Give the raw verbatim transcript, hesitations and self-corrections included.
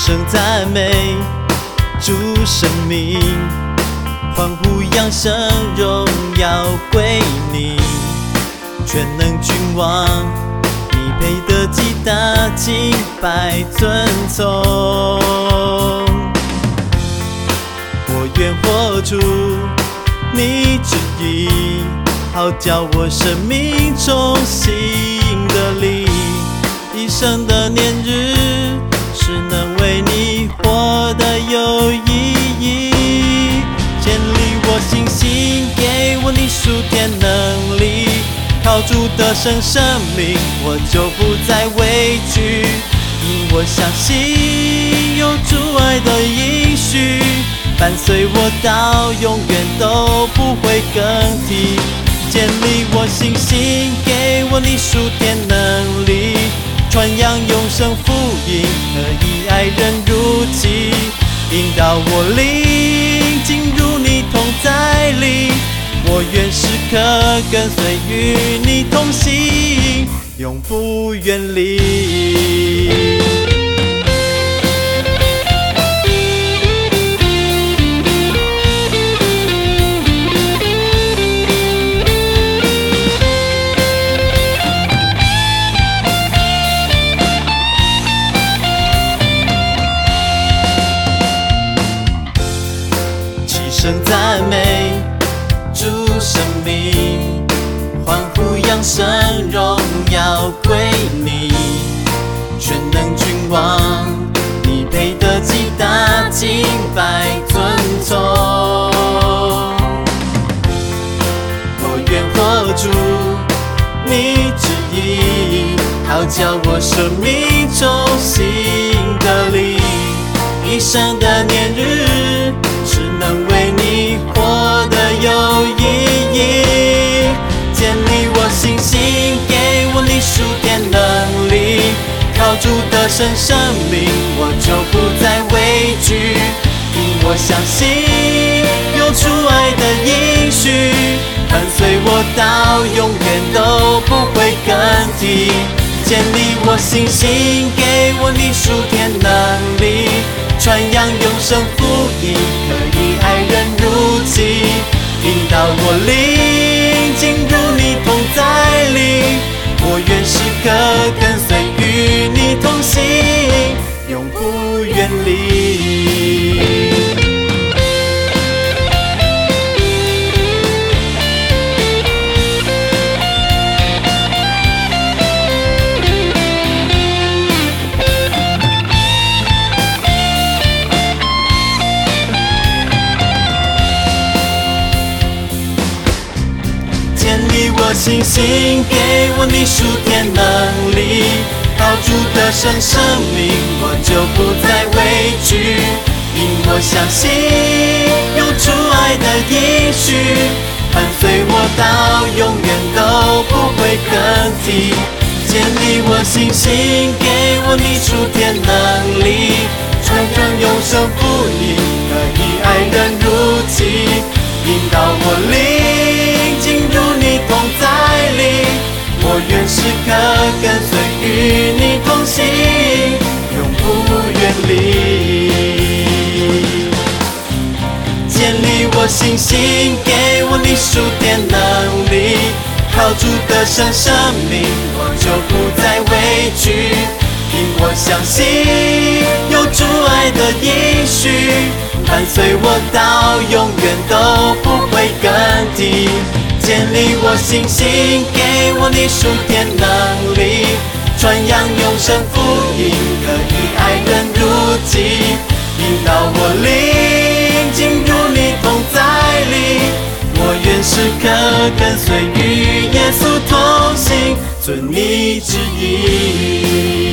声赞美主生命，欢呼扬声荣耀归你，全能君王，你配得极大敬拜尊崇。我愿活出你旨意，好叫我生命重新得力，一生的年日是能为你活得有意义。建立我信心，给我你属天能力，靠主得胜生命，我就不再畏惧，因我相信有主爱的应许，伴随我到永远都不会更替。建立我信心，给我你属天能力，传扬永生福音，可以爱人如己，引导我灵进入你同在里。我愿时刻跟随与你同行，永不远离。声赞美主生命，欢呼扬声荣耀归你，全能君王，你配得极大敬拜尊崇。我愿活出你旨意，好叫我生命重新得力，一生的年日是能为你活得有意义。建立我信心，给我你属天能力，靠主得胜生命，我就不再畏惧，因我相信有主爱的应许，伴随我到永远都不会更替。建立我信心，给我你属天能力，传扬永生福音，可以爱人如己，引导我灵进入你同在里。我愿时刻跟随与你同行，永不远离。建立我信心，给我你属天能力，靠主得胜生命，我就不再畏惧，因我相信有主爱的应许，伴随我到永远都不会更替。建立我信心，给我你属天能力，传扬永生福音，可以爱人如己，引导我灵进入你同在里。我愿时刻跟随与你同行，永不远离。建立我信心，给我你属天能力，靠主得胜生命，我就不再畏惧，因我相信有主爱的应许，伴随我到永远都不会更替。建立我信心，给我你属天能力，传扬永生福音，可以爱人如己，引导我灵进入你同在里。我愿时刻跟随与耶稣同行，遵你旨意。